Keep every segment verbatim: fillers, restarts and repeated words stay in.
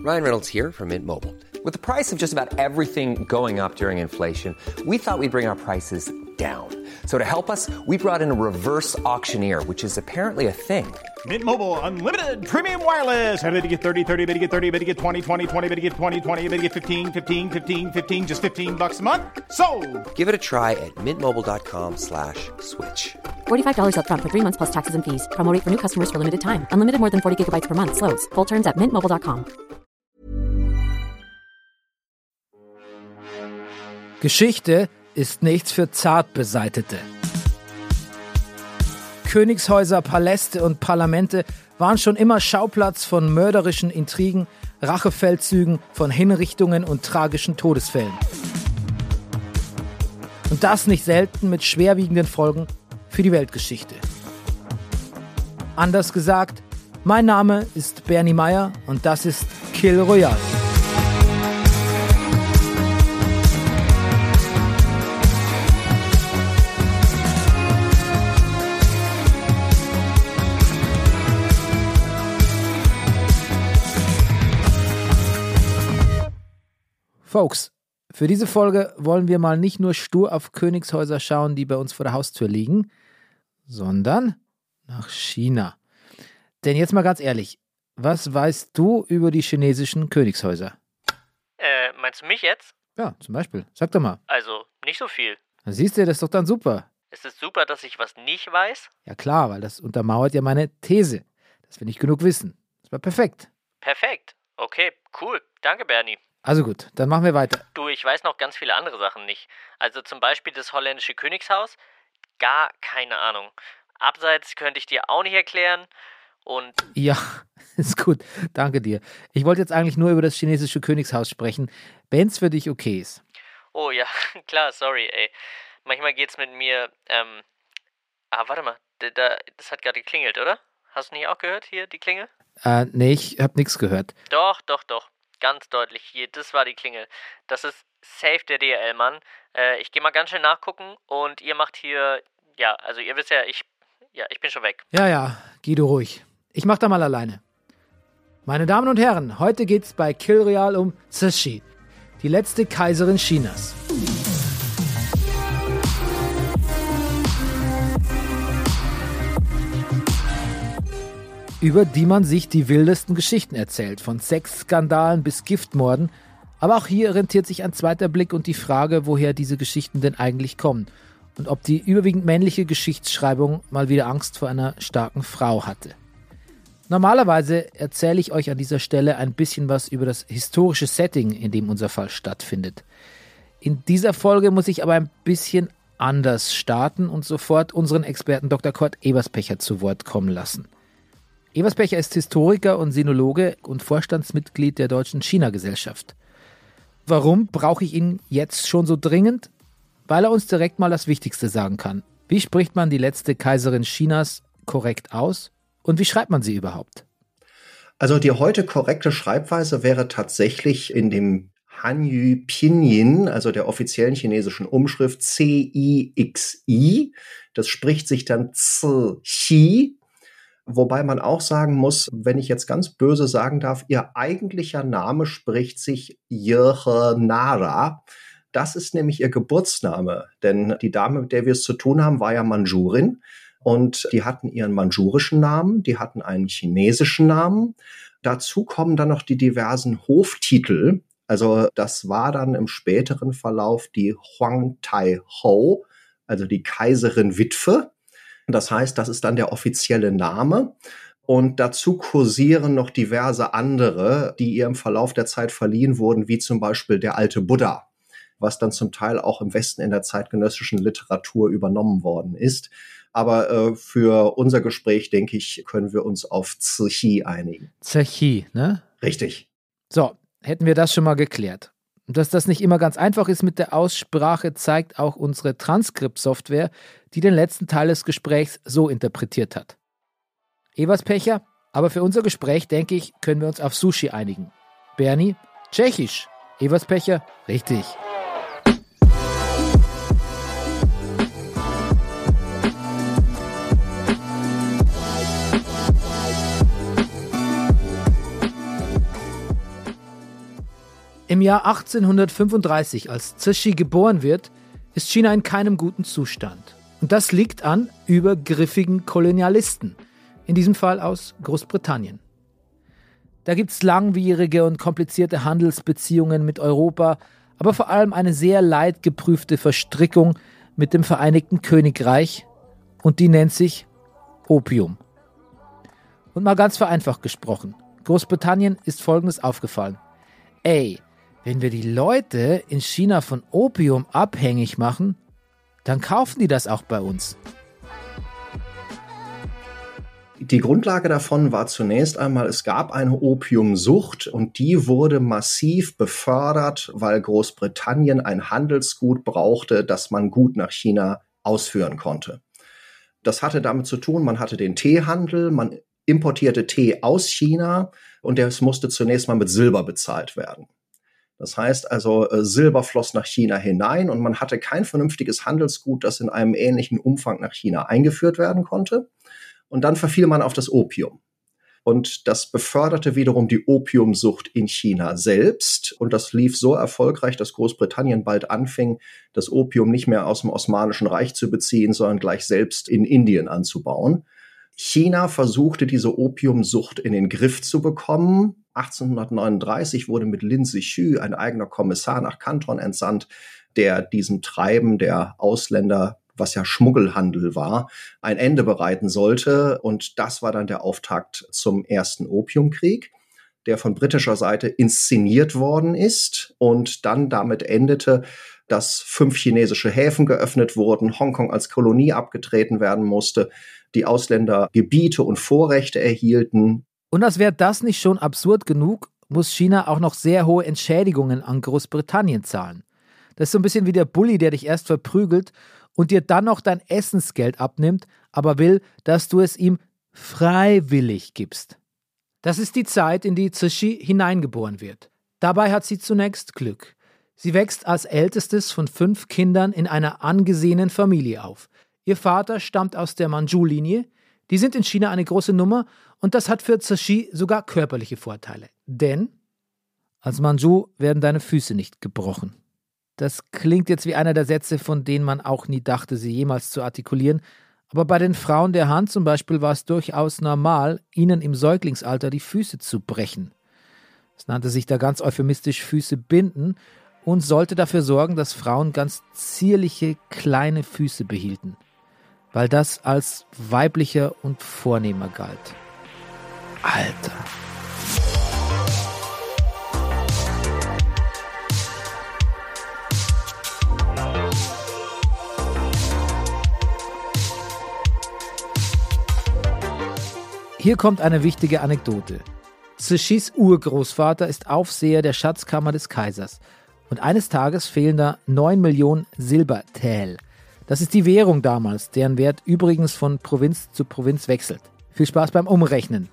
Ryan Reynolds here from Mint Mobile. With the price of just about everything going up during inflation, we thought we'd bring our prices down. So to help us, we brought in a reverse auctioneer, which is apparently a thing. Mint Mobile Unlimited Premium Wireless. How to get thirty, thirty, how to get thirty, how to get twenty, twenty, twenty, how to get twenty, twenty, how to get fifteen, fifteen, fifteen, fifteen, just fifteen bucks a month? Sold! Give it a try at mintmobile.com slash switch. forty-five dollars up front for three months plus taxes and fees. Promo rate for new customers for limited time. Unlimited more than forty gigabytes per month. Slows full terms at mint mobile dot com. Geschichte ist nichts für Zartbeseitete. Königshäuser, Paläste und Parlamente waren schon immer Schauplatz von mörderischen Intrigen, Rachefeldzügen, von Hinrichtungen und tragischen Todesfällen. Und das nicht selten mit schwerwiegenden Folgen für die Weltgeschichte. Anders gesagt, mein Name ist Bernie Meyer und das ist Kill Royale. Folks, für diese Folge wollen wir mal nicht nur stur auf Königshäuser schauen, die bei uns vor der Haustür liegen, sondern nach China. Denn jetzt mal ganz ehrlich, was weißt du über die chinesischen Königshäuser? Äh, meinst du mich jetzt? Ja, zum Beispiel. Sag doch mal. Also, nicht so viel. Na, siehst du, das ist doch dann super. Ist es super, dass ich was nicht weiß? Ja klar, weil das untermauert ja meine These, dass wir nicht genug wissen. Das war perfekt. Perfekt. Okay, cool. Danke, Bernie. Also gut, dann machen wir weiter. Du, ich weiß noch ganz viele andere Sachen nicht. Also zum Beispiel das holländische Königshaus. Gar keine Ahnung. Abseits könnte ich dir auch nicht erklären. Und ja, ist gut. Danke dir. Ich wollte jetzt eigentlich nur über das chinesische Königshaus sprechen, wenn es für dich okay ist. Oh ja, klar, sorry, ey. Manchmal geht's mit mir, ähm... Ah, warte mal. Da, da, das hat gerade geklingelt, oder? Hast du nicht auch gehört, hier, die Klingel? Äh, nee, ich hab nichts gehört. Doch, doch, doch. Ganz deutlich hier, das war die Klingel. Das ist safe der D H L-Mann. Äh, ich gehe mal ganz schnell nachgucken und ihr macht hier, ja, also ihr wisst ja, ich, ja, ich bin schon weg. Ja, ja, geh du ruhig. Ich mach da mal alleine. Meine Damen und Herren, heute geht's bei Kill Royale um Cixi, die letzte Kaiserin Chinas. Über die man sich die wildesten Geschichten erzählt, von Sexskandalen bis Giftmorden. Aber auch hier rentiert sich ein zweiter Blick und die Frage, woher diese Geschichten denn eigentlich kommen und ob die überwiegend männliche Geschichtsschreibung mal wieder Angst vor einer starken Frau hatte. Normalerweise erzähle ich euch an dieser Stelle ein bisschen was über das historische Setting, in dem unser Fall stattfindet. In dieser Folge muss ich aber ein bisschen anders starten und sofort unseren Experten Doktor Kurt Eberspecher zu Wort kommen lassen. Eberspecher ist Historiker und Sinologe und Vorstandsmitglied der Deutschen China-Gesellschaft. Warum brauche ich ihn jetzt schon so dringend? Weil er uns direkt mal das Wichtigste sagen kann. Wie spricht man die letzte Kaiserin Chinas korrekt aus? Und wie schreibt man sie überhaupt? Also die heute korrekte Schreibweise wäre tatsächlich in dem Hanyu Pinyin, also der offiziellen chinesischen Umschrift C I X I. Das spricht sich dann Cixi. Wobei man auch sagen muss, wenn ich jetzt ganz böse sagen darf, ihr eigentlicher Name spricht sich Yehe Nara. Das ist nämlich ihr Geburtsname, denn die Dame, mit der wir es zu tun haben, war ja Mandschurin und die hatten ihren mandschurischen Namen, die hatten einen chinesischen Namen. Dazu kommen dann noch die diversen Hoftitel. Also das war dann im späteren Verlauf die Huang Tai Ho, also die Kaiserin Witwe. Das heißt, das ist dann der offizielle Name. Und dazu kursieren noch diverse andere, die ihr im Verlauf der Zeit verliehen wurden, wie zum Beispiel der alte Buddha, was dann zum Teil auch im Westen in der zeitgenössischen Literatur übernommen worden ist. Aber äh, für unser Gespräch, denke ich, können wir uns auf Cixi einigen. Cixi, ne? Richtig. So, hätten wir das schon mal geklärt. Dass das nicht immer ganz einfach ist mit der Aussprache, zeigt auch unsere Transkriptsoftware, die den letzten Teil des Gesprächs so interpretiert hat. Eberspecher, aber für unser Gespräch, denke ich, können wir uns auf Sushi einigen. Bernie, Tschechisch. Eberspecher, richtig. Im Jahr achtzehnhundertfünfunddreißig, als Cixi geboren wird, ist China in keinem guten Zustand. Und das liegt an übergriffigen Kolonialisten, in diesem Fall aus Großbritannien. Da gibt es langwierige und komplizierte Handelsbeziehungen mit Europa, aber vor allem eine sehr leidgeprüfte Verstrickung mit dem Vereinigten Königreich, und die nennt sich Opium. Und mal ganz vereinfacht gesprochen, Großbritannien ist Folgendes aufgefallen. Ey, wenn wir die Leute in China von Opium abhängig machen, dann kaufen die das auch bei uns. Die Grundlage davon war zunächst einmal, es gab eine Opiumsucht und die wurde massiv befördert, weil Großbritannien ein Handelsgut brauchte, das man gut nach China ausführen konnte. Das hatte damit zu tun, man hatte den Teehandel, man importierte Tee aus China und das musste zunächst mal mit Silber bezahlt werden. Das heißt also, Silber floss nach China hinein und man hatte kein vernünftiges Handelsgut, das in einem ähnlichen Umfang nach China eingeführt werden konnte. Und dann verfiel man auf das Opium. Und das beförderte wiederum die Opiumsucht in China selbst. Und das lief so erfolgreich, dass Großbritannien bald anfing, das Opium nicht mehr aus dem Osmanischen Reich zu beziehen, sondern gleich selbst in Indien anzubauen. China versuchte, diese Opiumsucht in den Griff zu bekommen. achtzehnhundertneununddreißig wurde mit Lin Zexu ein eigener Kommissar nach Kanton entsandt, der diesem Treiben der Ausländer, was ja Schmuggelhandel war, ein Ende bereiten sollte. Und das war dann der Auftakt zum ersten Opiumkrieg, der von britischer Seite inszeniert worden ist und dann damit endete, dass fünf chinesische Häfen geöffnet wurden, Hongkong als Kolonie abgetreten werden musste, die Ausländer Gebiete und Vorrechte erhielten. Und als wäre das nicht schon absurd genug, muss China auch noch sehr hohe Entschädigungen an Großbritannien zahlen. Das ist so ein bisschen wie der Bulli, der dich erst verprügelt und dir dann noch dein Essensgeld abnimmt, aber will, dass du es ihm freiwillig gibst. Das ist die Zeit, in die Cixi hineingeboren wird. Dabei hat sie zunächst Glück. Sie wächst als ältestes von fünf Kindern in einer angesehenen Familie auf. Ihr Vater stammt aus der Manchu-Linie. Die sind in China eine große Nummer und das hat für Cixi sogar körperliche Vorteile. Denn als Manchu werden deine Füße nicht gebrochen. Das klingt jetzt wie einer der Sätze, von denen man auch nie dachte, sie jemals zu artikulieren. Aber bei den Frauen der Han zum Beispiel war es durchaus normal, ihnen im Säuglingsalter die Füße zu brechen. Es nannte sich da ganz euphemistisch Füße binden und sollte dafür sorgen, dass Frauen ganz zierliche, kleine Füße behielten, weil das als weiblicher und vornehmer galt. Alter. Hier kommt eine wichtige Anekdote. Cixis Urgroßvater ist Aufseher der Schatzkammer des Kaisers. Und eines Tages fehlen da neun Millionen Silbertäl. Das ist die Währung damals, deren Wert übrigens von Provinz zu Provinz wechselt. Viel Spaß beim Umrechnen.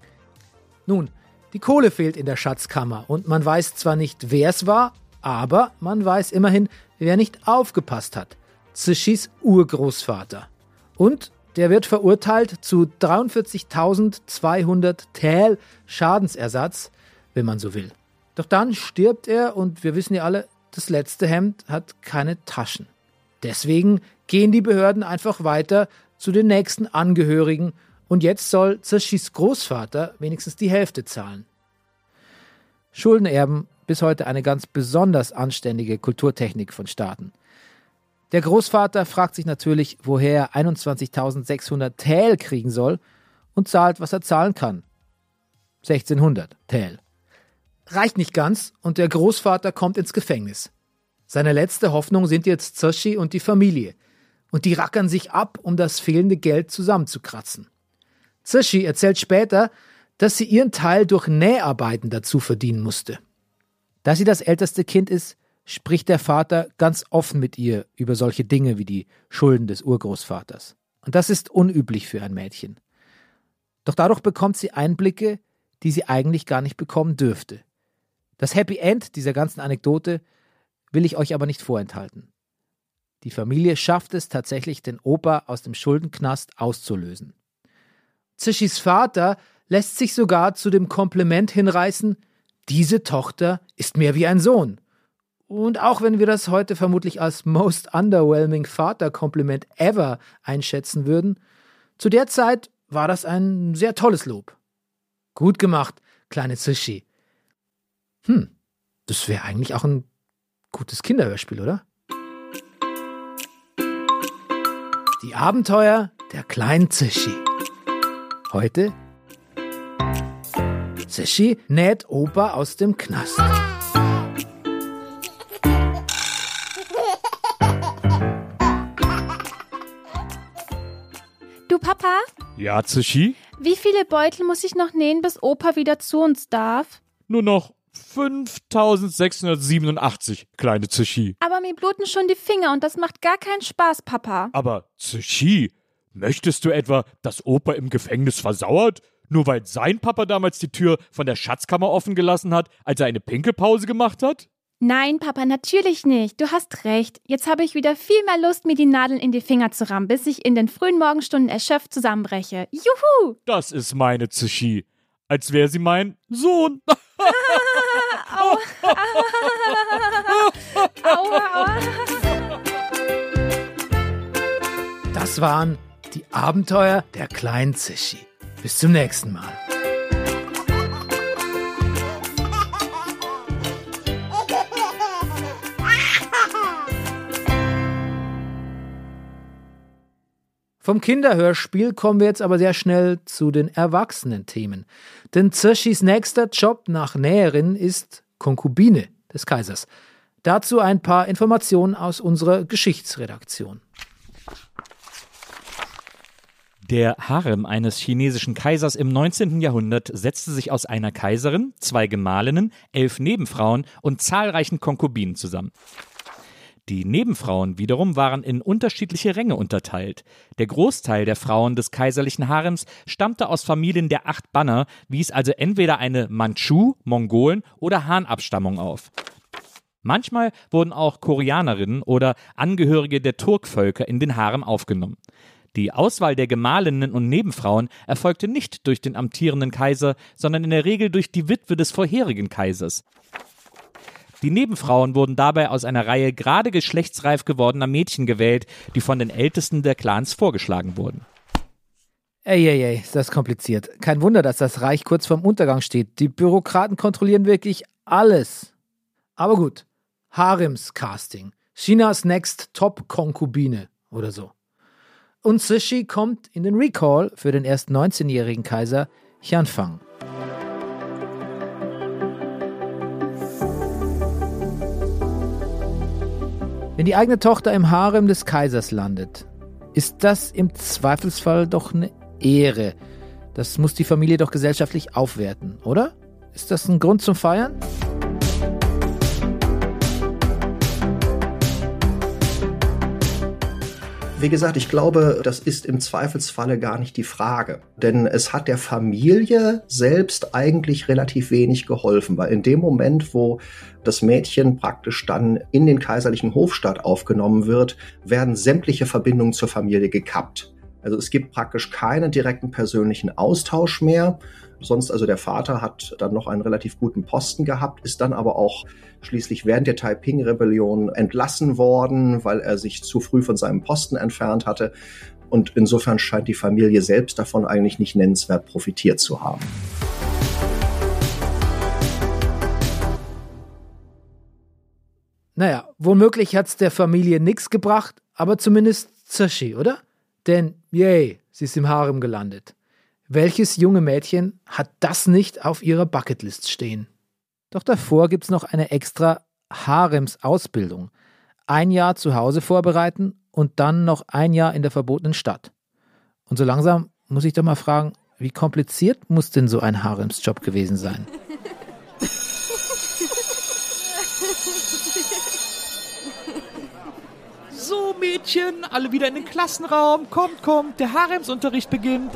Nun, die Kohle fehlt in der Schatzkammer und man weiß zwar nicht, wer es war, aber man weiß immerhin, wer nicht aufgepasst hat. Cixis Urgroßvater. Und der wird verurteilt zu dreiundvierzigtausendzweihundert Täl Schadensersatz, wenn man so will. Doch dann stirbt er und wir wissen ja alle, das letzte Hemd hat keine Taschen. Deswegen gehen die Behörden einfach weiter zu den nächsten Angehörigen und jetzt soll Cixis Großvater wenigstens die Hälfte zahlen. Schuldenerben, bis heute eine ganz besonders anständige Kulturtechnik von Staaten. Der Großvater fragt sich natürlich, woher er einundzwanzigtausendsechshundert Täl kriegen soll und zahlt, was er zahlen kann. sechzehnhundert Täl. Reicht nicht ganz und der Großvater kommt ins Gefängnis. Seine letzte Hoffnung sind jetzt Cixi und die Familie. Und die rackern sich ab, um das fehlende Geld zusammenzukratzen. Cixi erzählt später, dass sie ihren Teil durch Näharbeiten dazu verdienen musste. Da sie das älteste Kind ist, spricht der Vater ganz offen mit ihr über solche Dinge wie die Schulden des Urgroßvaters. Und das ist unüblich für ein Mädchen. Doch dadurch bekommt sie Einblicke, die sie eigentlich gar nicht bekommen dürfte. Das Happy End dieser ganzen Anekdote will ich euch aber nicht vorenthalten. Die Familie schafft es tatsächlich, den Opa aus dem Schuldenknast auszulösen. Cixis Vater lässt sich sogar zu dem Kompliment hinreißen, diese Tochter ist mehr wie ein Sohn. Und auch wenn wir das heute vermutlich als most underwhelming Vaterkompliment ever einschätzen würden, zu der Zeit war das ein sehr tolles Lob. Gut gemacht, kleine Tsushi. Hm, das wäre eigentlich auch ein gutes Kinderhörspiel, oder? Die Abenteuer der kleinen Tsushi. Heute Tsushi näht Opa aus dem Knast. Du Papa? Ja, Tsushi? Wie viele Beutel muss ich noch nähen, bis Opa wieder zu uns darf? Nur noch fünftausendsechshundertsiebenundachtzig, kleine Tsushi. Aber mir bluten schon die Finger und das macht gar keinen Spaß, Papa. Aber Tsushi, möchtest du etwa, dass Opa im Gefängnis versauert? Nur weil sein Papa damals die Tür von der Schatzkammer offen gelassen hat, als er eine Pinkelpause gemacht hat? Nein, Papa, natürlich nicht. Du hast recht. Jetzt habe ich wieder viel mehr Lust, mir die Nadeln in die Finger zu rammen, bis ich in den frühen Morgenstunden erschöpft zusammenbreche. Juhu! Das ist meine Tsushi. Als wäre sie mein Sohn. Aua. Aua, aua. Das waren die Abenteuer der kleinen Tsushi. Bis zum nächsten Mal. Vom Kinderhörspiel kommen wir jetzt aber sehr schnell zu den Erwachsenen-Themen. Denn Tsushis nächster Job nach Näherin ist Konkubine des Kaisers. Dazu ein paar Informationen aus unserer Geschichtsredaktion. Der Harem eines chinesischen Kaisers im neunzehnten Jahrhundert setzte sich aus einer Kaiserin, zwei Gemahlinnen, elf Nebenfrauen und zahlreichen Konkubinen zusammen. Die Nebenfrauen wiederum waren in unterschiedliche Ränge unterteilt. Der Großteil der Frauen des kaiserlichen Harems stammte aus Familien der acht Banner, wies also entweder eine Mandschu, Mongolen oder Han-Abstammung auf. Manchmal wurden auch Koreanerinnen oder Angehörige der Turkvölker in den Harem aufgenommen. Die Auswahl der Gemahlinnen und Nebenfrauen erfolgte nicht durch den amtierenden Kaiser, sondern in der Regel durch die Witwe des vorherigen Kaisers. Die Nebenfrauen wurden dabei aus einer Reihe gerade geschlechtsreif gewordener Mädchen gewählt, die von den Ältesten der Clans vorgeschlagen wurden. Ey, ey, ey, ist das kompliziert. Kein Wunder, dass das Reich kurz vorm Untergang steht. Die Bürokraten kontrollieren wirklich alles. Aber gut, Harems-Casting. Chinas Next Top-Konkubine oder so. Und Tsushi kommt in den Recall für den erst neunzehnjährigen Kaiser Xianfang. Wenn die eigene Tochter im Harem des Kaisers landet, ist das im Zweifelsfall doch eine Ehre. Das muss die Familie doch gesellschaftlich aufwerten, oder? Ist das ein Grund zum Feiern? Wie gesagt, ich glaube, das ist im Zweifelsfalle gar nicht die Frage. Denn es hat der Familie selbst eigentlich relativ wenig geholfen, weil in dem Moment, wo das Mädchen praktisch dann in den kaiserlichen Hofstaat aufgenommen wird, werden sämtliche Verbindungen zur Familie gekappt. Also es gibt praktisch keinen direkten persönlichen Austausch mehr. Sonst, also der Vater hat dann noch einen relativ guten Posten gehabt, ist dann aber auch schließlich während der Taiping-Rebellion entlassen worden, weil er sich zu früh von seinem Posten entfernt hatte. Und insofern scheint die Familie selbst davon eigentlich nicht nennenswert profitiert zu haben. Naja, womöglich hat's der Familie nichts gebracht, aber zumindest Tsushi, oder? Denn, yay, sie ist im Harem gelandet. Welches junge Mädchen hat das nicht auf ihrer Bucketlist stehen? Doch davor gibt's noch eine extra Harems-Ausbildung. Ein Jahr zu Hause vorbereiten und dann noch ein Jahr in der verbotenen Stadt. Und so langsam muss ich doch mal fragen, wie kompliziert muss denn so ein Haremsjob gewesen sein? So, Mädchen, alle wieder in den Klassenraum. Kommt, kommt, der Haremsunterricht beginnt.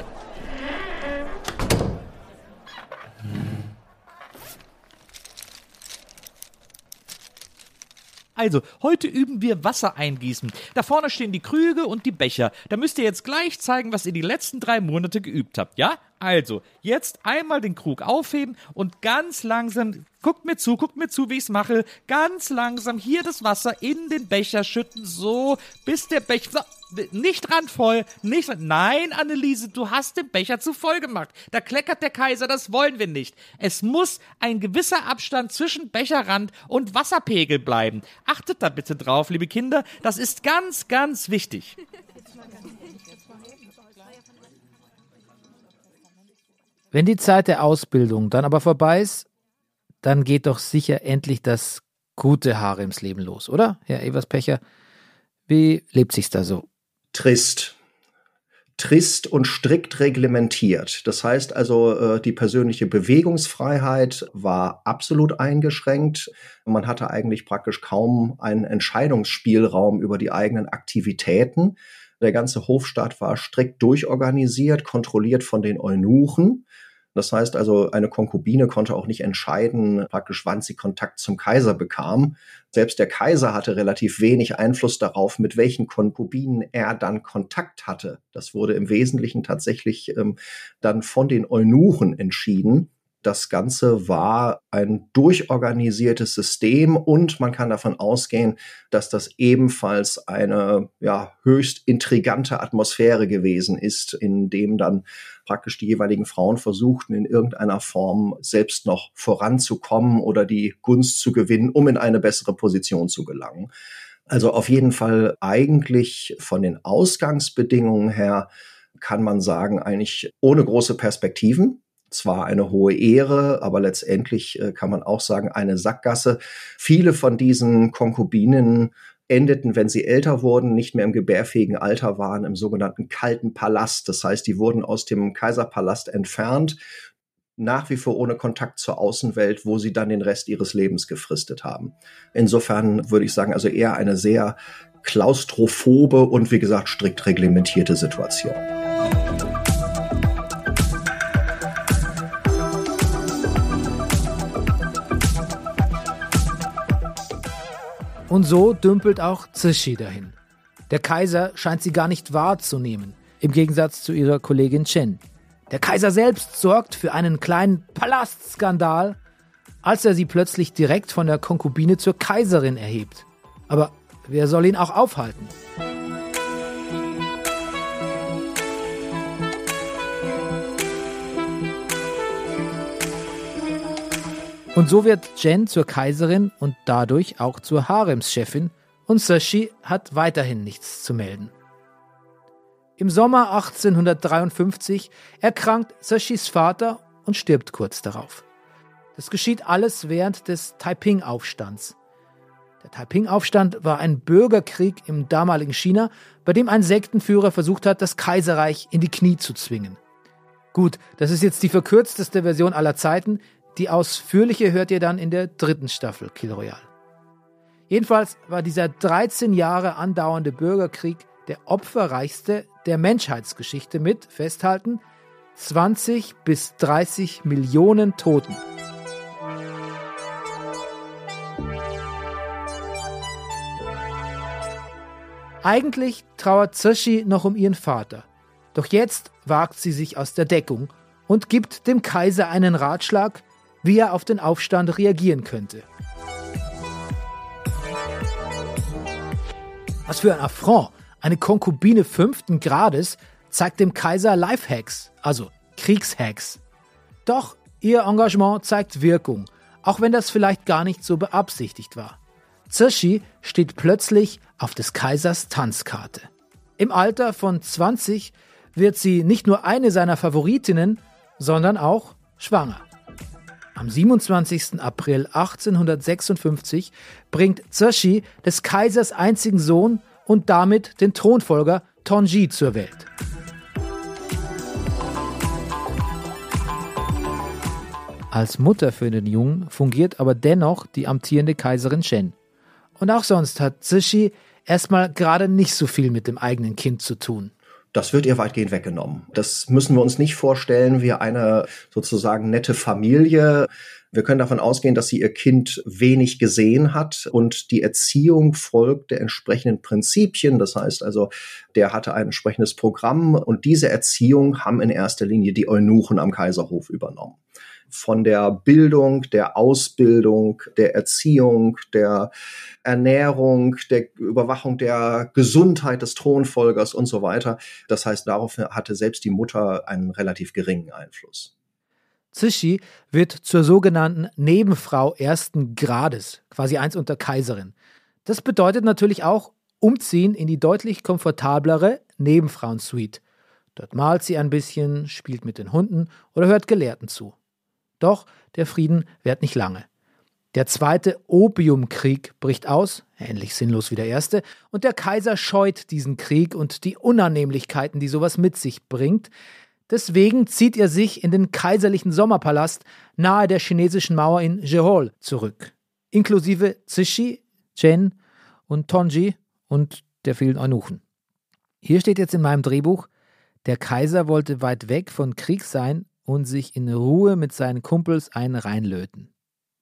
Also, heute üben wir Wasser eingießen. Da vorne stehen die Krüge und die Becher. Da müsst ihr jetzt gleich zeigen, was ihr die letzten drei Monate geübt habt, ja? Also, jetzt einmal den Krug aufheben und ganz langsam, guckt mir zu, guckt mir zu, wie ich's mache, ganz langsam hier das Wasser in den Becher schütten, so, bis der Becher, so, nicht randvoll, nicht, nein, Anneliese, du hast den Becher zu voll gemacht. Da kleckert der Kaiser, das wollen wir nicht. Es muss ein gewisser Abstand zwischen Becherrand und Wasserpegel bleiben. Achtet da bitte drauf, liebe Kinder, das ist ganz, ganz wichtig. Wenn die Zeit der Ausbildung dann aber vorbei ist, dann geht doch sicher endlich das gute Haremsleben los, oder, Herr Everspecher? Wie lebt sich's da so? Trist. Trist und strikt reglementiert. Das heißt also, die persönliche Bewegungsfreiheit war absolut eingeschränkt. Man hatte eigentlich praktisch kaum einen Entscheidungsspielraum über die eigenen Aktivitäten. Der ganze Hofstaat war strikt durchorganisiert, kontrolliert von den Eunuchen. Das heißt also, eine Konkubine konnte auch nicht entscheiden, praktisch wann sie Kontakt zum Kaiser bekam. Selbst der Kaiser hatte relativ wenig Einfluss darauf, mit welchen Konkubinen er dann Kontakt hatte. Das wurde im Wesentlichen tatsächlich ähm, dann von den Eunuchen entschieden. Das Ganze war ein durchorganisiertes System und man kann davon ausgehen, dass das ebenfalls eine ja, höchst intrigante Atmosphäre gewesen ist, in dem dann praktisch die jeweiligen Frauen versuchten, in irgendeiner Form selbst noch voranzukommen oder die Gunst zu gewinnen, um in eine bessere Position zu gelangen. Also auf jeden Fall eigentlich von den Ausgangsbedingungen her kann man sagen, eigentlich ohne große Perspektiven. Zwar eine hohe Ehre, aber letztendlich äh, kann man auch sagen, eine Sackgasse. Viele von diesen Konkubinen endeten, wenn sie älter wurden, nicht mehr im gebärfähigen Alter waren, im sogenannten kalten Palast. Das heißt, die wurden aus dem Kaiserpalast entfernt, nach wie vor ohne Kontakt zur Außenwelt, wo sie dann den Rest ihres Lebens gefristet haben. Insofern würde ich sagen, also eher eine sehr klaustrophobe und wie gesagt strikt reglementierte Situation. Und so dümpelt auch Cixi dahin. Der Kaiser scheint sie gar nicht wahrzunehmen, im Gegensatz zu ihrer Kollegin Chen. Der Kaiser selbst sorgt für einen kleinen Palastskandal, als er sie plötzlich direkt von der Konkubine zur Kaiserin erhebt. Aber wer soll ihn auch aufhalten? Und so wird Chen zur Kaiserin und dadurch auch zur Haremschefin und Cixi hat weiterhin nichts zu melden. Im Sommer achtzehnhundertdreiundfünfzig erkrankt Cixis Vater und stirbt kurz darauf. Das geschieht alles während des Taiping-Aufstands. Der Taiping-Aufstand war ein Bürgerkrieg im damaligen China, bei dem ein Sektenführer versucht hat, das Kaiserreich in die Knie zu zwingen. Gut, das ist jetzt die verkürzteste Version aller Zeiten. Die ausführliche hört ihr dann in der dritten Staffel Kill Royale. Jedenfalls war dieser dreizehn Jahre andauernde Bürgerkrieg der opferreichste der Menschheitsgeschichte mit, festhalten, zwanzig bis dreißig Millionen Toten. Eigentlich trauert Cixi noch um ihren Vater. Doch jetzt wagt sie sich aus der Deckung und gibt dem Kaiser einen Ratschlag, wie er auf den Aufstand reagieren könnte. Was für ein Affront! Eine Konkubine fünften Grades zeigt dem Kaiser Lifehacks, also Kriegshacks. Doch ihr Engagement zeigt Wirkung, auch wenn das vielleicht gar nicht so beabsichtigt war. Cixi steht plötzlich auf des Kaisers Tanzkarte. Im Alter von zwanzig wird sie nicht nur eine seiner Favoritinnen, sondern auch schwanger. Am siebenundzwanzigsten April achtzehnhundertsechsundfünfzig bringt Cixi des Kaisers einzigen Sohn und damit den Thronfolger Tongji zur Welt. Als Mutter für den Jungen fungiert aber dennoch die amtierende Kaiserin Chen. Und auch sonst hat Cixi erstmal gerade nicht so viel mit dem eigenen Kind zu tun. Das wird ihr weitgehend weggenommen. Das müssen wir uns nicht vorstellen wie eine sozusagen nette Familie. Wir können davon ausgehen, dass sie ihr Kind wenig gesehen hat und die Erziehung folgt der entsprechenden Prinzipien. Das heißt also, der hatte ein entsprechendes Programm und diese Erziehung haben in erster Linie die Eunuchen am Kaiserhof übernommen. Von der Bildung, der Ausbildung, der Erziehung, der Ernährung, der Überwachung der Gesundheit des Thronfolgers und so weiter. Das heißt, darauf hatte selbst die Mutter einen relativ geringen Einfluss. Cixi wird zur sogenannten Nebenfrau ersten Grades, quasi eins unter Kaiserin. Das bedeutet natürlich auch umziehen in die deutlich komfortablere Nebenfrauensuite. Dort malt sie ein bisschen, spielt mit den Hunden oder hört Gelehrten zu. Doch der Frieden währt nicht lange. Der zweite Opiumkrieg bricht aus, ähnlich sinnlos wie der erste, und der Kaiser scheut diesen Krieg und die Unannehmlichkeiten, die sowas mit sich bringt. Deswegen zieht er sich in den kaiserlichen Sommerpalast nahe der chinesischen Mauer in Jehol zurück, inklusive Cixi, Chen und Tonji und der vielen Eunuchen. Hier steht jetzt in meinem Drehbuch, der Kaiser wollte weit weg von Krieg sein und sich in Ruhe mit seinen Kumpels einen reinlöten.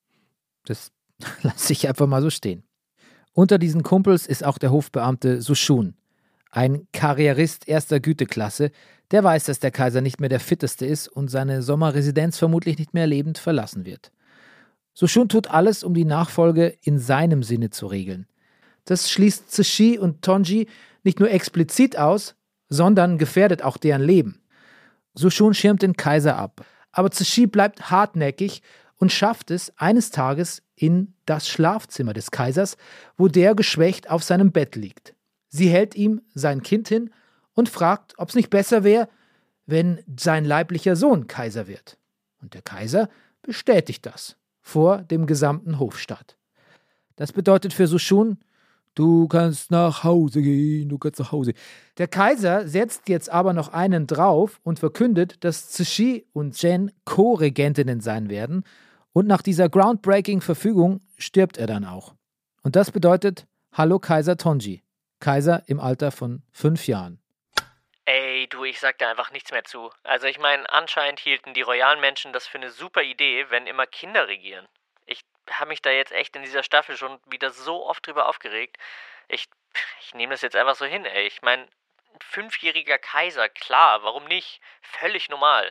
Das lasse ich einfach mal so stehen. Unter diesen Kumpels ist auch der Hofbeamte Su Shun, ein Karrierist erster Güteklasse, der weiß, dass der Kaiser nicht mehr der Fitteste ist und seine Sommerresidenz vermutlich nicht mehr lebend verlassen wird. Su Shun tut alles, um die Nachfolge in seinem Sinne zu regeln. Das schließt Cixi und Tonji nicht nur explizit aus, sondern gefährdet auch deren Leben. Su Shun schirmt den Kaiser ab, aber Cixi bleibt hartnäckig und schafft es eines Tages in das Schlafzimmer des Kaisers, wo der geschwächt auf seinem Bett liegt. Sie hält ihm sein Kind hin und fragt, ob es nicht besser wäre, wenn sein leiblicher Sohn Kaiser wird. Und der Kaiser bestätigt das vor dem gesamten Hofstaat. Das bedeutet für Su Shun, du kannst nach Hause gehen, du kannst nach Hause. Der Kaiser setzt jetzt aber noch einen drauf und verkündet, dass Cixi und Chen Co-Regentinnen sein werden und nach dieser Groundbreaking-Verfügung stirbt er dann auch. Und das bedeutet, hallo Kaiser Tonji, Kaiser im Alter von fünf Jahren. Ey, du, ich sag da einfach nichts mehr zu. Also ich meine, anscheinend hielten die royalen Menschen das für eine super Idee, wenn immer Kinder regieren. Ich habe mich da jetzt echt in dieser Staffel schon wieder so oft drüber aufgeregt. Ich, ich nehme das jetzt einfach so hin, ey. Ich meine, ein fünfjähriger Kaiser, klar, warum nicht? Völlig normal.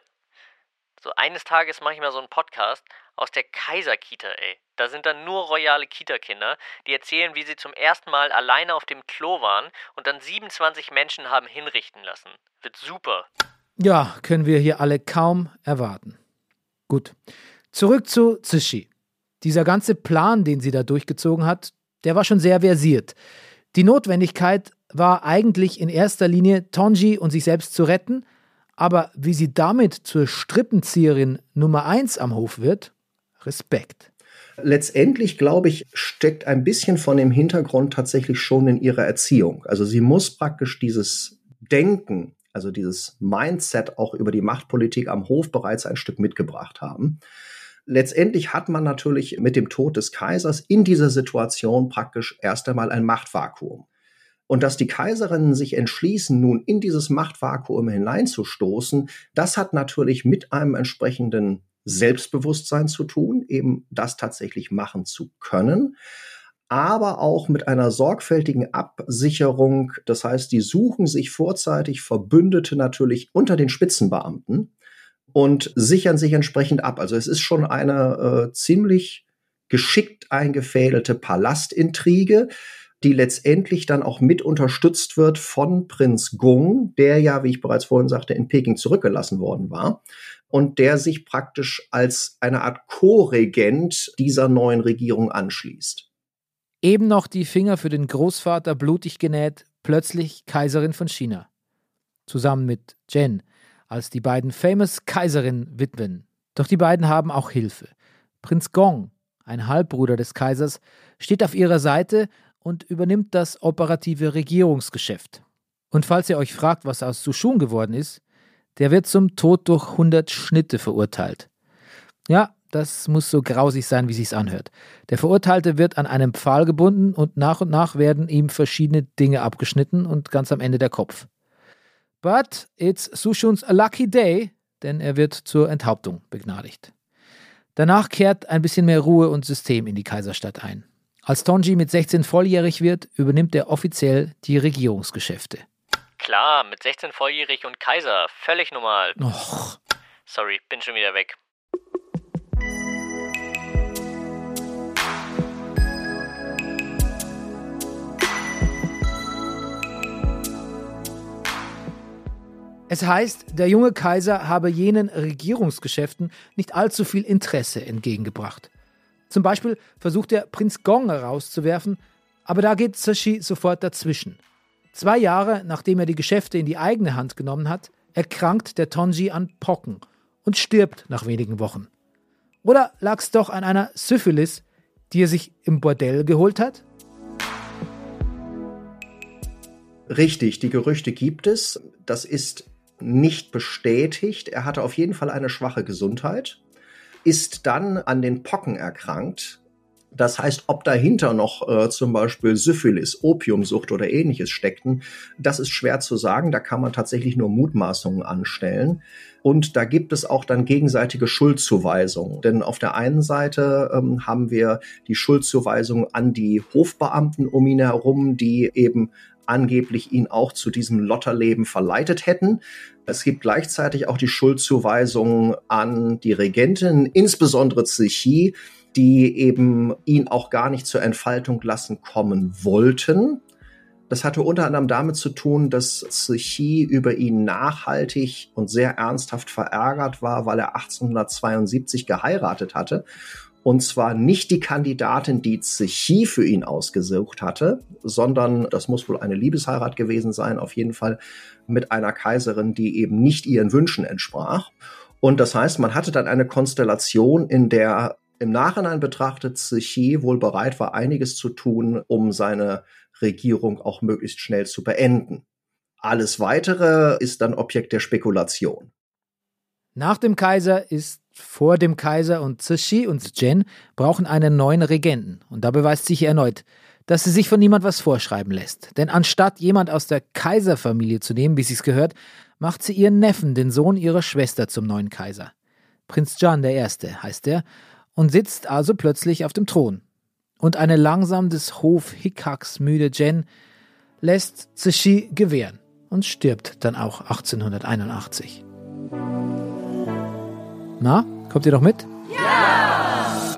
So eines Tages mache ich mal so einen Podcast aus der Kaiserkita, ey. Da sind dann nur royale Kita-Kinder, die erzählen, wie sie zum ersten Mal alleine auf dem Klo waren und dann siebenundzwanzig Menschen haben hinrichten lassen. Wird super. Ja, können wir hier alle kaum erwarten. Gut, zurück zu Cixi. Dieser ganze Plan, den sie da durchgezogen hat, der war schon sehr versiert. Die Notwendigkeit war eigentlich in erster Linie, Tonji und sich selbst zu retten, aber wie sie damit zur Strippenzieherin Nummer eins am Hof wird, Respekt. Letztendlich, glaube ich, steckt ein bisschen von dem Hintergrund tatsächlich schon in ihrer Erziehung. Also sie muss praktisch dieses Denken, also dieses Mindset auch über die Machtpolitik am Hof bereits ein Stück mitgebracht haben. Letztendlich hat man natürlich mit dem Tod des Kaisers in dieser Situation praktisch erst einmal ein Machtvakuum. Und dass die Kaiserinnen sich entschließen, nun in dieses Machtvakuum hineinzustoßen, das hat natürlich mit einem entsprechenden Selbstbewusstsein zu tun, eben das tatsächlich machen zu können, aber auch mit einer sorgfältigen Absicherung. Das heißt, die suchen sich vorzeitig Verbündete natürlich unter den Spitzenbeamten und sichern sich entsprechend ab. Also es ist schon eine äh, ziemlich geschickt eingefädelte Palastintrige, die letztendlich dann auch mit unterstützt wird von Prinz Gong, der ja, wie ich bereits vorhin sagte, in Peking zurückgelassen worden war und der sich praktisch als eine Art Co-Regent dieser neuen Regierung anschließt. Eben noch die Finger für den Großvater blutig genäht, plötzlich Kaiserin von China. Zusammen mit Chen, als die beiden famous Kaiserin-Witwen. Doch die beiden haben auch Hilfe. Prinz Gong, ein Halbbruder des Kaisers, steht auf ihrer Seite und übernimmt das operative Regierungsgeschäft. Und falls ihr euch fragt, was aus Su Shun geworden ist, der wird zum Tod durch hundert Schnitte verurteilt. Ja, das muss so grausig sein, wie sich's anhört. Der Verurteilte wird an einen Pfahl gebunden und nach und nach werden ihm verschiedene Dinge abgeschnitten und ganz am Ende der Kopf. But it's Sushuns a lucky day, denn er wird zur Enthauptung begnadigt. Danach kehrt ein bisschen mehr Ruhe und System in die Kaiserstadt ein. Als Tonji mit sechzehn volljährig wird, übernimmt er offiziell die Regierungsgeschäfte. Klar, mit sechzehn volljährig und Kaiser, völlig normal. Och. Sorry, bin schon wieder weg. Es heißt, der junge Kaiser habe jenen Regierungsgeschäften nicht allzu viel Interesse entgegengebracht. Zum Beispiel versucht er, Prinz Gong herauszuwerfen, aber da geht Cixi sofort dazwischen. Zwei Jahre nachdem er die Geschäfte in die eigene Hand genommen hat, erkrankt der Tonji an Pocken und stirbt nach wenigen Wochen. Oder lag es doch an einer Syphilis, die er sich im Bordell geholt hat? Richtig, die Gerüchte gibt es. Das ist nicht bestätigt. Er hatte auf jeden Fall eine schwache Gesundheit, ist dann an den Pocken erkrankt. Das heißt, ob dahinter noch äh, zum Beispiel Syphilis, Opiumsucht oder ähnliches steckten, das ist schwer zu sagen. Da kann man tatsächlich nur Mutmaßungen anstellen. Und da gibt es auch dann gegenseitige Schuldzuweisungen. Denn auf der einen Seite ähm, haben wir die Schuldzuweisung an die Hofbeamten um ihn herum, die eben angeblich ihn auch zu diesem Lotterleben verleitet hätten. Es gibt gleichzeitig auch die Schuldzuweisungen an die Regentin, insbesondere Cixi, die eben ihn auch gar nicht zur Entfaltung lassen kommen wollten. Das hatte unter anderem damit zu tun, dass Cixi über ihn nachhaltig und sehr ernsthaft verärgert war, weil er achtzehnhundertzweiundsiebzig geheiratet hatte. Und zwar nicht die Kandidatin, die Cixi für ihn ausgesucht hatte, sondern das muss wohl eine Liebesheirat gewesen sein, auf jeden Fall mit einer Kaiserin, die eben nicht ihren Wünschen entsprach. Und das heißt, man hatte dann eine Konstellation, in der im Nachhinein betrachtet Cixi wohl bereit war, einiges zu tun, um seine Regierung auch möglichst schnell zu beenden. Alles Weitere ist dann Objekt der Spekulation. Nach dem Kaiser ist vor dem Kaiser und Cixi und Zhen brauchen einen neuen Regenten. Und da beweist sich erneut, dass sie sich von niemand was vorschreiben lässt. Denn anstatt jemand aus der Kaiserfamilie zu nehmen, wie sich's gehört, macht sie ihren Neffen, den Sohn ihrer Schwester, zum neuen Kaiser. Prinz Zhan der Erste heißt er und sitzt also plötzlich auf dem Thron. Und eine langsam des Hof-Hickhacks müde Zhen lässt Cixi gewähren und stirbt dann auch achtzehnhunderteinundachtzig. Na, kommt ihr doch mit? Ja!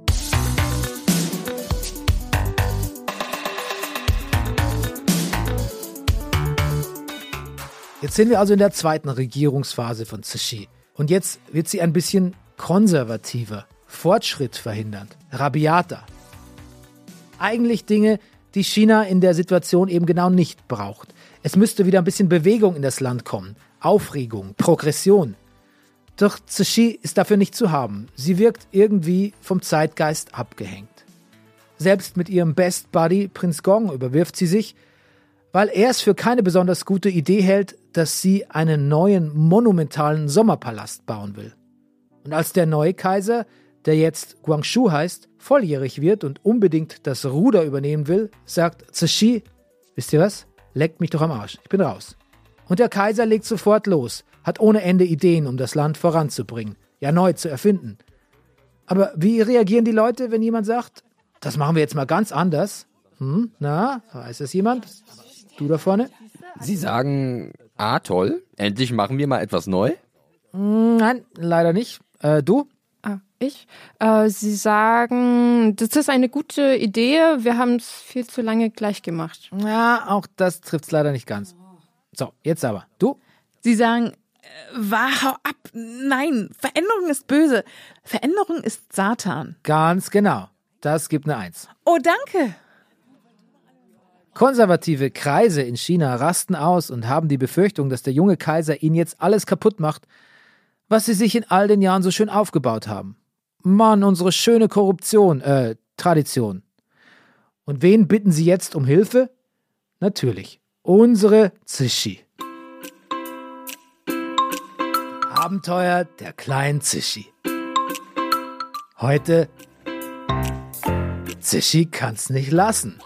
Jetzt sind wir also in der zweiten Regierungsphase von Cixi. Und jetzt wird sie ein bisschen konservativer, Fortschritt verhindernd, rabiater. Eigentlich Dinge, die China in der Situation eben genau nicht braucht. Es müsste wieder ein bisschen Bewegung in das Land kommen, Aufregung, Progression. Doch Cixi ist dafür nicht zu haben. Sie wirkt irgendwie vom Zeitgeist abgehängt. Selbst mit ihrem Best Buddy Prinz Gong überwirft sie sich, weil er es für keine besonders gute Idee hält, dass sie einen neuen monumentalen Sommerpalast bauen will. Und als der neue Kaiser, der jetzt Guangxu heißt, volljährig wird und unbedingt das Ruder übernehmen will, sagt Cixi, wisst ihr was, leckt mich doch am Arsch, ich bin raus. Und der Kaiser legt sofort los, hat ohne Ende Ideen, um das Land voranzubringen, ja neu zu erfinden. Aber wie reagieren die Leute, wenn jemand sagt, das machen wir jetzt mal ganz anders? Hm, na, weiß das jemand? Du da vorne? Sie sagen, ah toll, endlich machen wir mal etwas neu? Nein, leider nicht. Äh, du? Ah, ich? Äh, Sie sagen, das ist eine gute Idee, wir haben es viel zu lange gleich gemacht. Ja, auch das trifft es leider nicht ganz. So, jetzt aber. Du? Sie sagen, Wahr, hau ab. Nein, Veränderung ist böse. Veränderung ist Satan. Ganz genau. Das gibt eine Eins. Oh, danke. Konservative Kreise in China rasten aus und haben die Befürchtung, dass der junge Kaiser ihnen jetzt alles kaputt macht, was sie sich in all den Jahren so schön aufgebaut haben. Mann, unsere schöne Korruption, äh, Tradition. Und wen bitten sie jetzt um Hilfe? Natürlich, unsere Cixi. Abenteuer der kleinen Cixi. Heute Cixi kann's nicht lassen.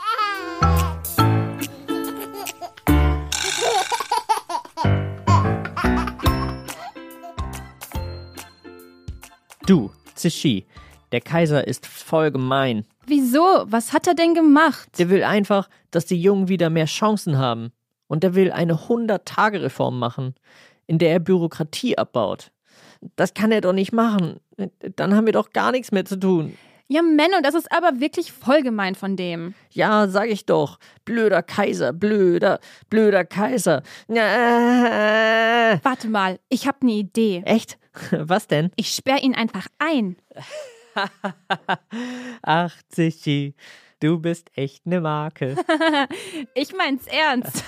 Du, Cixi, der Kaiser ist voll gemein. Wieso? Was hat er denn gemacht? Der will einfach, dass die Jungen wieder mehr Chancen haben. Und der will eine hundert-Tage-Reform machen, in der er Bürokratie abbaut. Das kann er doch nicht machen. Dann haben wir doch gar nichts mehr zu tun. Ja, Menno, das ist aber wirklich voll gemein von dem. Ja, sag ich doch. Blöder Kaiser, blöder, blöder Kaiser. Äh. Warte mal, ich hab ne Idee. Echt? Was denn? Ich sperr ihn einfach ein. Ach, Cixi, du bist echt ne Marke. Ich mein's ernst.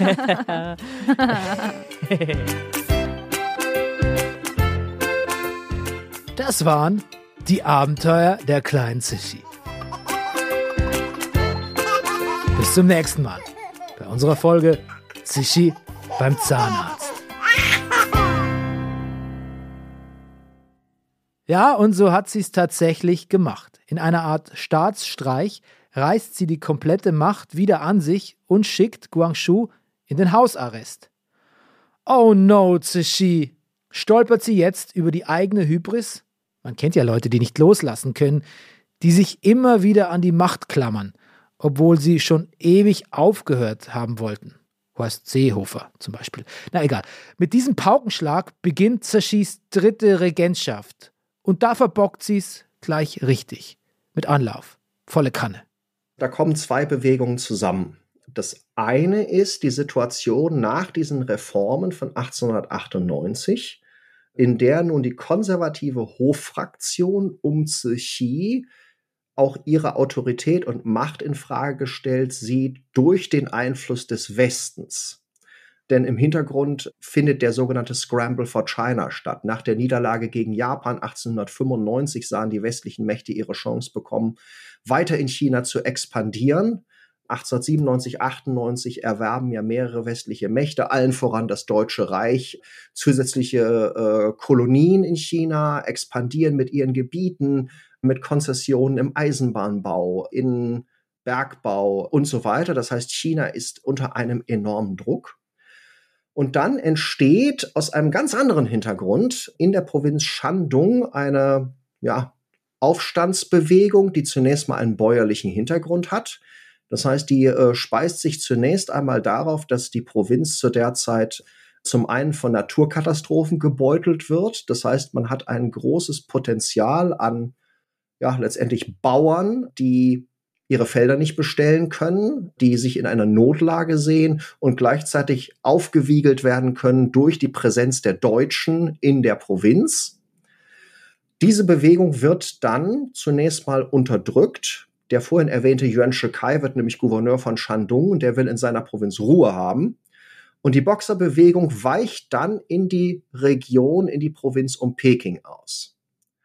Das waren die Abenteuer der kleinen Cixi. Bis zum nächsten Mal bei unserer Folge Cixi beim Zahnarzt. Ja, und so hat sie es tatsächlich gemacht. In einer Art Staatsstreich reißt sie die komplette Macht wieder an sich und schickt Guangxu in den Hausarrest. Oh no, Cixi! Stolpert sie jetzt über die eigene Hybris? Man kennt ja Leute, die nicht loslassen können, die sich immer wieder an die Macht klammern, obwohl sie schon ewig aufgehört haben wollten. Horst Seehofer zum Beispiel. Na egal. Mit diesem Paukenschlag beginnt Cixis dritte Regentschaft. Und da verbockt sie es gleich richtig. Mit Anlauf. Volle Kanne. Da kommen zwei Bewegungen zusammen. Das eine ist die Situation nach diesen Reformen von achtzehnhundertachtundneunzig, in der nun die konservative Hoffraktion um Cixi auch ihre Autorität und Macht in Frage gestellt sieht durch den Einfluss des Westens. Denn im Hintergrund findet der sogenannte Scramble for China statt. Nach der Niederlage gegen Japan achtzehnhundertfünfundneunzig sahen die westlichen Mächte ihre Chance bekommen, weiter in China zu expandieren. achtzehnhundertsiebenundneunzig, achtundneunzig erwerben ja mehrere westliche Mächte, allen voran das Deutsche Reich, zusätzliche äh, Kolonien in China, expandieren mit ihren Gebieten, mit Konzessionen im Eisenbahnbau, in Bergbau und so weiter. Das heißt, China ist unter einem enormen Druck. Und dann entsteht aus einem ganz anderen Hintergrund in der Provinz Shandong eine ja, Aufstandsbewegung, die zunächst mal einen bäuerlichen Hintergrund hat. Das heißt, die äh, speist sich zunächst einmal darauf, dass die Provinz zu der Zeit zum einen von Naturkatastrophen gebeutelt wird. Das heißt, man hat ein großes Potenzial an ja, letztendlich Bauern, die ihre Felder nicht bestellen können, die sich in einer Notlage sehen und gleichzeitig aufgewiegelt werden können durch die Präsenz der Deutschen in der Provinz. Diese Bewegung wird dann zunächst mal unterdrückt. Der vorhin erwähnte Yuan Shikai wird nämlich Gouverneur von Shandong und der will in seiner Provinz Ruhe haben. Und die Boxerbewegung weicht dann in die Region, in die Provinz um Peking aus.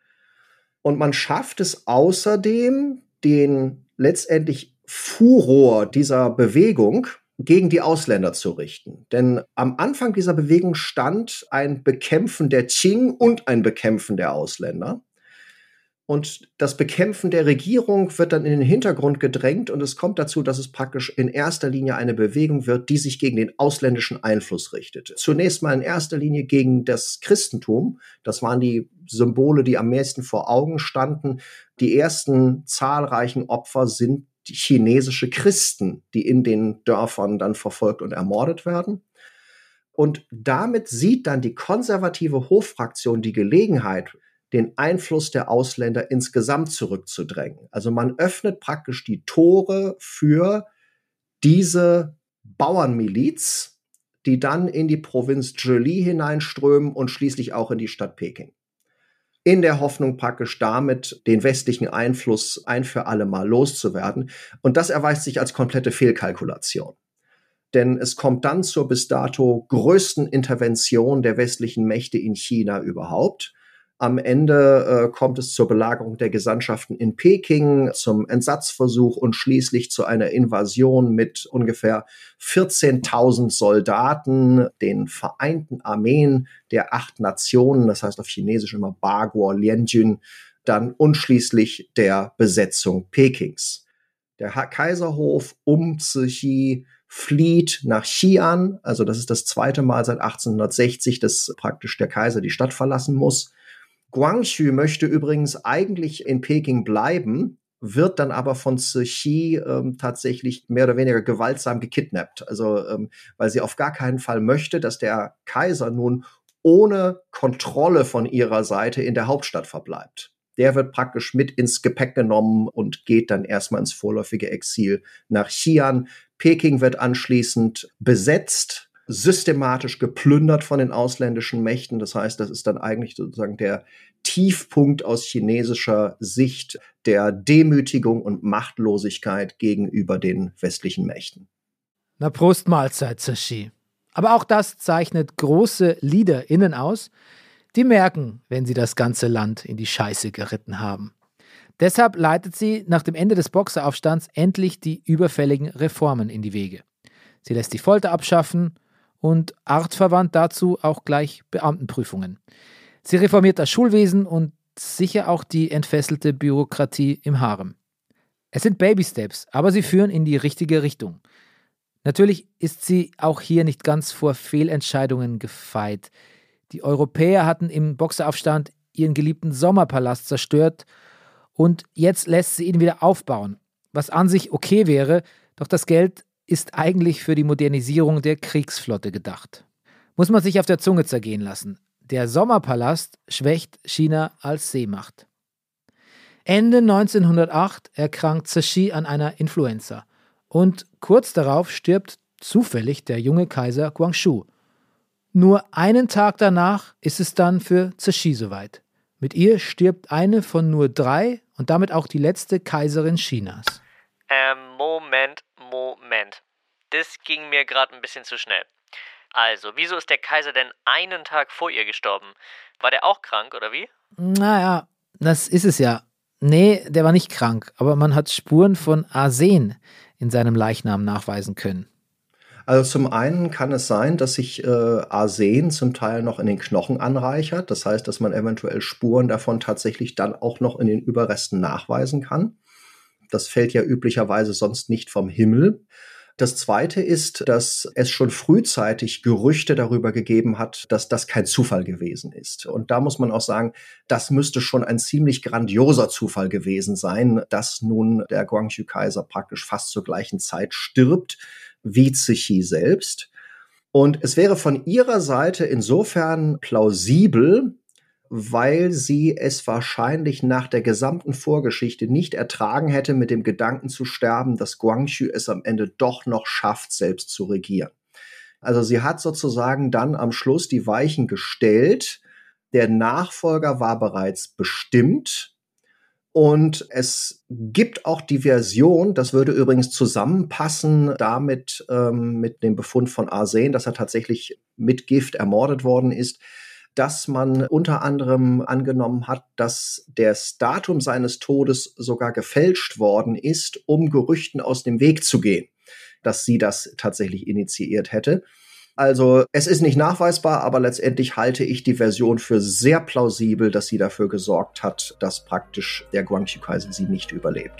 Und man schafft es außerdem, den letztendlich Furor dieser Bewegung gegen die Ausländer zu richten. Denn am Anfang dieser Bewegung stand ein Bekämpfen der Qing und ein Bekämpfen der Ausländer. Und das Bekämpfen der Regierung wird dann in den Hintergrund gedrängt und es kommt dazu, dass es praktisch in erster Linie eine Bewegung wird, die sich gegen den ausländischen Einfluss richtet. Zunächst mal in erster Linie gegen das Christentum. Das waren die Symbole, die am meisten vor Augen standen. Die ersten zahlreichen Opfer sind die chinesische Christen, die in den Dörfern dann verfolgt und ermordet werden. Und damit sieht dann die konservative Hoffraktion die Gelegenheit, den Einfluss der Ausländer insgesamt zurückzudrängen. Also man öffnet praktisch die Tore für diese Bauernmiliz, die dann in die Provinz Zhejiang hineinströmen und schließlich auch in die Stadt Peking. In der Hoffnung praktisch damit den westlichen Einfluss ein für alle Mal loszuwerden. Und das erweist sich als komplette Fehlkalkulation. Denn es kommt dann zur bis dato größten Intervention der westlichen Mächte in China überhaupt. Am Ende äh, kommt es zur Belagerung der Gesandtschaften in Peking, zum Entsatzversuch und schließlich zu einer Invasion mit ungefähr vierzehntausend Soldaten, den Vereinten Armeen der acht Nationen, das heißt auf Chinesisch immer Baguo Lianjun, dann und schließlich der Besetzung Pekings. Der Kaiserhof um Cixi flieht nach Xi'an, also das ist das zweite Mal seit achtzehnhundertsechzig, dass praktisch der Kaiser die Stadt verlassen muss. Guangxu möchte übrigens eigentlich in Peking bleiben, wird dann aber von Cixi ähm, tatsächlich mehr oder weniger gewaltsam gekidnappt. Also, ähm, weil sie auf gar keinen Fall möchte, dass der Kaiser nun ohne Kontrolle von ihrer Seite in der Hauptstadt verbleibt. Der wird praktisch mit ins Gepäck genommen und geht dann erstmal ins vorläufige Exil nach Xi'an. Peking wird anschließend besetzt, systematisch geplündert von den ausländischen Mächten. Das heißt, das ist dann eigentlich sozusagen der Tiefpunkt aus chinesischer Sicht der Demütigung und Machtlosigkeit gegenüber den westlichen Mächten. Na, Prost Mahlzeit, Cixi. Aber auch das zeichnet große LeaderInnen aus, die merken, wenn sie das ganze Land in die Scheiße geritten haben. Deshalb leitet sie nach dem Ende des Boxeraufstands endlich die überfälligen Reformen in die Wege. Sie lässt die Folter abschaffen und artverwandt dazu auch gleich Beamtenprüfungen. Sie reformiert das Schulwesen und sicher auch die entfesselte Bürokratie im Harem. Es sind Baby-Steps, aber sie führen in die richtige Richtung. Natürlich ist sie auch hier nicht ganz vor Fehlentscheidungen gefeit. Die Europäer hatten im Boxeraufstand ihren geliebten Sommerpalast zerstört und jetzt lässt sie ihn wieder aufbauen, was an sich okay wäre, doch das Geld ist eigentlich für die Modernisierung der Kriegsflotte gedacht. Muss man sich auf der Zunge zergehen lassen. Der Sommerpalast schwächt China als Seemacht. Ende neunzehnhundertacht erkrankt Cixi an einer Influenza und kurz darauf stirbt zufällig der junge Kaiser Guangxu. Nur einen Tag danach ist es dann für Cixi soweit. Mit ihr stirbt eine von nur drei und damit auch die letzte Kaiserin Chinas. Ähm, Moment, Moment. Das ging mir gerade ein bisschen zu schnell. Also, wieso ist der Kaiser denn einen Tag vor ihr gestorben? War der auch krank, oder wie? Naja, das ist es ja. Nee, der war nicht krank, aber man hat Spuren von Arsen in seinem Leichnam nachweisen können. Also zum einen kann es sein, dass sich äh, Arsen zum Teil noch in den Knochen anreichert. Das heißt, dass man eventuell Spuren davon tatsächlich dann auch noch in den Überresten nachweisen kann. Das fällt ja üblicherweise sonst nicht vom Himmel. Das Zweite ist, dass es schon frühzeitig Gerüchte darüber gegeben hat, dass das kein Zufall gewesen ist. Und da muss man auch sagen, das müsste schon ein ziemlich grandioser Zufall gewesen sein, dass nun der Guangxu-Kaiser praktisch fast zur gleichen Zeit stirbt wie Cixi selbst. Und es wäre von ihrer Seite insofern plausibel, weil sie es wahrscheinlich nach der gesamten Vorgeschichte nicht ertragen hätte, mit dem Gedanken zu sterben, dass Guangxu es am Ende doch noch schafft, selbst zu regieren. Also sie hat sozusagen dann am Schluss die Weichen gestellt. Der Nachfolger war bereits bestimmt. Und es gibt auch die Version, das würde übrigens zusammenpassen damit ähm, mit dem Befund von Arsen, dass er tatsächlich mit Gift ermordet worden ist, dass man unter anderem angenommen hat, dass das Datum seines Todes sogar gefälscht worden ist, um Gerüchten aus dem Weg zu gehen, dass sie das tatsächlich initiiert hätte. Also es ist nicht nachweisbar, aber letztendlich halte ich die Version für sehr plausibel, dass sie dafür gesorgt hat, dass praktisch der Guangxu-Kaiser sie nicht überlebt.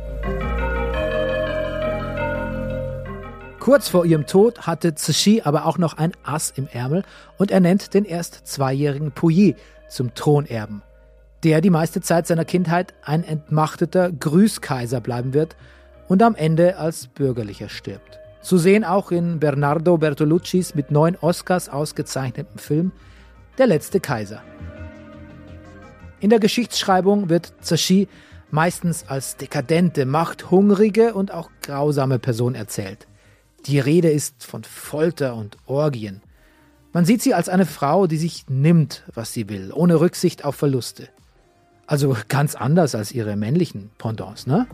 Kurz vor ihrem Tod hatte Cixi aber auch noch ein Ass im Ärmel und ernennt den erst zweijährigen Puyi zum Thronerben, der die meiste Zeit seiner Kindheit ein entmachteter Grüßkaiser bleiben wird und am Ende als Bürgerlicher stirbt. Zu sehen auch in Bernardo Bertoluccis mit neun Oscars ausgezeichnetem Film Der letzte Kaiser. In der Geschichtsschreibung wird Cixi meistens als dekadente, machthungrige und auch grausame Person erzählt. Die Rede ist von Folter und Orgien. Man sieht sie als eine Frau, die sich nimmt, was sie will, ohne Rücksicht auf Verluste. Also ganz anders als ihre männlichen Pendants, ne?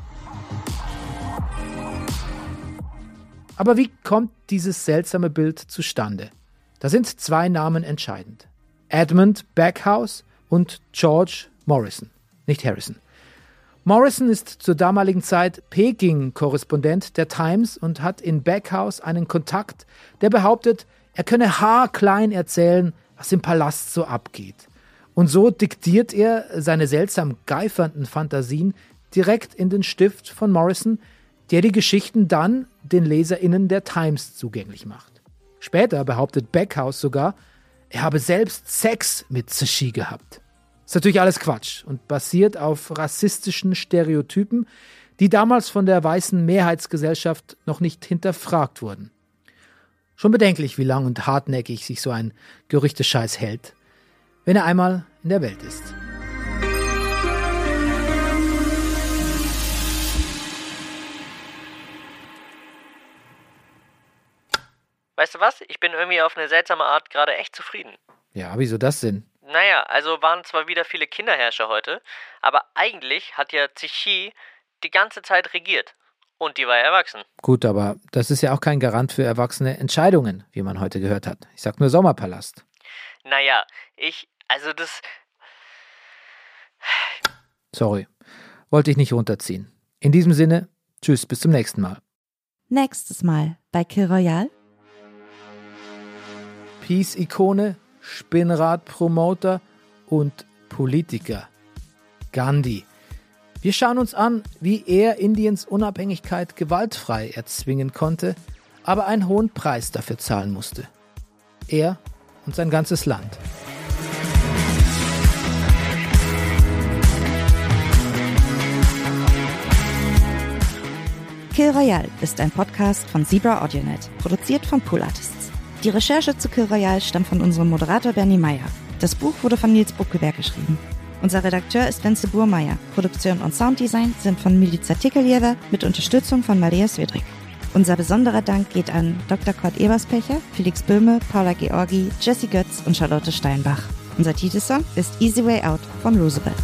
Aber wie kommt dieses seltsame Bild zustande? Da sind zwei Namen entscheidend. Edmund Backhouse und George Morrison, nicht Harrison. Morrison ist zur damaligen Zeit Peking-Korrespondent der Times und hat in Backhouse einen Kontakt, der behauptet, er könne haarklein erzählen, was im Palast so abgeht. Und so diktiert er seine seltsam geifernden Fantasien direkt in den Stift von Morrison, der die Geschichten dann den LeserInnen der Times zugänglich macht. Später behauptet Backhouse sogar, er habe selbst Sex mit Cixi gehabt. Ist natürlich alles Quatsch und basiert auf rassistischen Stereotypen, die damals von der weißen Mehrheitsgesellschaft noch nicht hinterfragt wurden. Schon bedenklich, wie lang und hartnäckig sich so ein Gerüchtescheiß hält, wenn er einmal in der Welt ist. Weißt du was? Ich bin irgendwie auf eine seltsame Art gerade echt zufrieden. Ja, wieso das denn? Naja, also waren zwar wieder viele Kinderherrscher heute, aber eigentlich hat ja Cixi die ganze Zeit regiert. Und die war erwachsen. Gut, aber das ist ja auch kein Garant für erwachsene Entscheidungen, wie man heute gehört hat. Ich sag nur Sommerpalast. Naja, ich, also das... Sorry, wollte ich nicht runterziehen. In diesem Sinne, tschüss, bis zum nächsten Mal. Nächstes Mal bei Kill Royale. Peace-Ikone, Spinnrad-Promoter und Politiker. Gandhi. Wir schauen uns an, wie er Indiens Unabhängigkeit gewaltfrei erzwingen konnte, aber einen hohen Preis dafür zahlen musste. Er und sein ganzes Land. Kill Royale ist ein Podcast von Zebra AudioNet, produziert von Pool Artists. Die Recherche zu Kill Royale stammt von unserem Moderator Bernie Meyer. Das Buch wurde von Nils Buckelberg geschrieben. Unser Redakteur ist Wenzel Burmeier. Produktion und Sounddesign sind von Milica Tekeljeva mit Unterstützung von Maria Swedrick. Unser besonderer Dank geht an Doktor Kurt Eberspecher, Felix Böhme, Paula Georgi, Jessie Götz und Charlotte Steinbach. Unser Titelsong ist Easy Way Out von Roosevelt.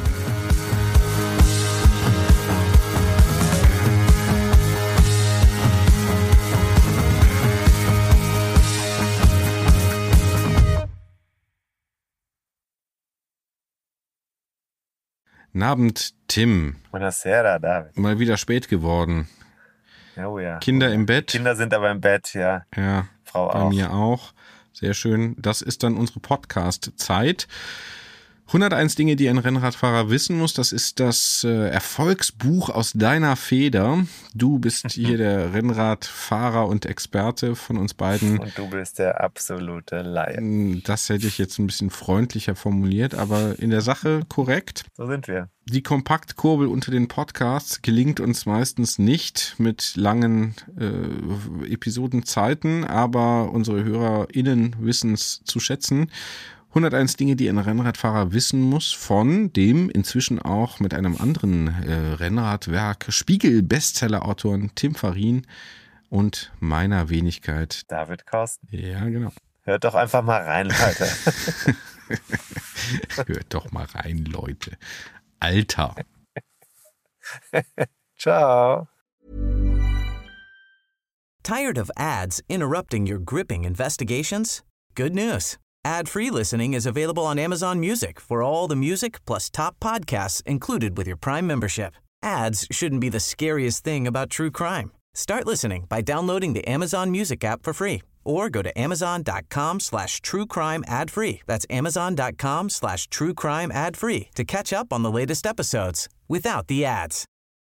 Guten Abend, Tim. Buonasera, David. Mal wieder spät geworden. Oh ja. Kinder im Bett. Kinder sind aber im Bett, ja. Ja, Frau bei auch. mir auch. Sehr schön. Das ist dann unsere Podcast-Zeit. hunderteins Dinge, die ein Rennradfahrer wissen muss. Das ist das äh, Erfolgsbuch aus deiner Feder. Du bist hier der Rennradfahrer und Experte von uns beiden. Und du bist der absolute Laie. Das hätte ich jetzt ein bisschen freundlicher formuliert, aber in der Sache korrekt. So sind wir. Die Kompaktkurbel unter den Podcasts gelingt uns meistens nicht mit langen äh, Episodenzeiten, aber unsere HörerInnen wissen es zu schätzen. hunderteins Dinge, die ein Rennradfahrer wissen muss, von dem inzwischen auch mit einem anderen äh, Rennradwerk Spiegel-Bestseller-Autoren Tim Farin und meiner Wenigkeit David Korsten. Ja, genau. Hört doch einfach mal rein, Leute. Hört doch mal rein, Leute. Alter. Ciao. Tired of ads interrupting your gripping investigations? Good news. Ad-free listening is available on Amazon Music for all the music plus top podcasts included with your Prime membership. Ads shouldn't be the scariest thing about true crime. Start listening by downloading the Amazon Music app for free or go to amazon.com slash true crime ad free. That's amazon.com slash true crime ad free to catch up on the latest episodes without the ads.